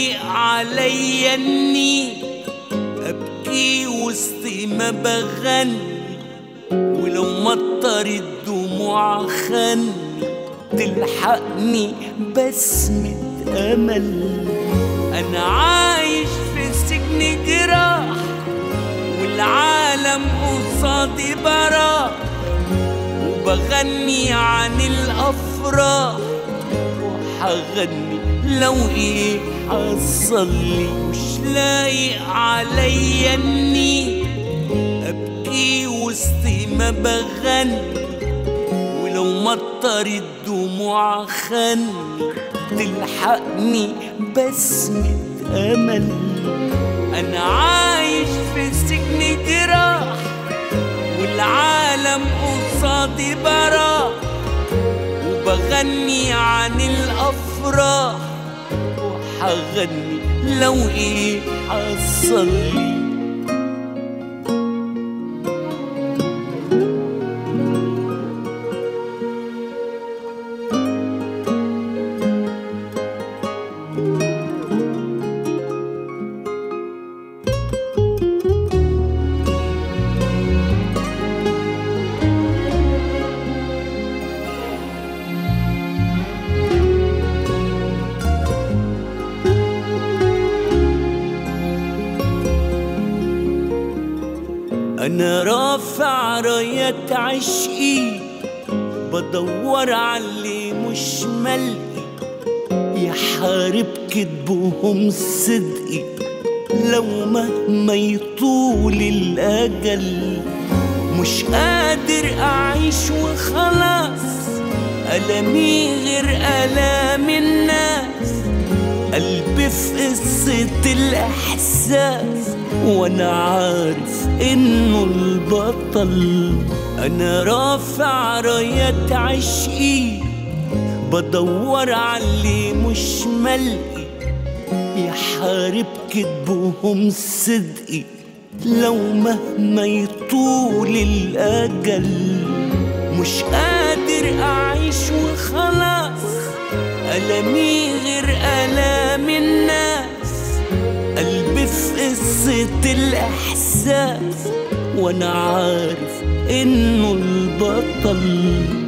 لايق عليا اني ابكي وسط ما بغني، ولو مطر الدموع خني تلحقني بسمة امل. انا عايش في سجن جراح والعالم قصادي براح، وبغني عن الافراح وحغني لو ايه حصلي. مش لايق عليا اني ابكي وسط ما بغني، ولو مطر الدموع خني تلحقني بسمة امل. انا عايش في سجن جراح والعالم قصادي براح، وبغني عن الافراح وحغني لو ايه حصلي. أنا رافع رايات عشقي بدور عاللي مش ملقي، يحارب كدبهم صدقي لو مهما يطول الأجل. مش قادر أعيش وخلاص، ألمي غير ألام الناس، قلبي في قصة الإحساس وأنا عارف إنه البطل. أنا رافع رايات عشقي بدور عاللي مش ملقي، يحارب كدبهم صدقي لو مهما يطول الأجل. مش قادر أعيش وخلاص، ألمي غير ألام الناس، قلبي في قصة الإحساس وأنا عارف إنه البطل.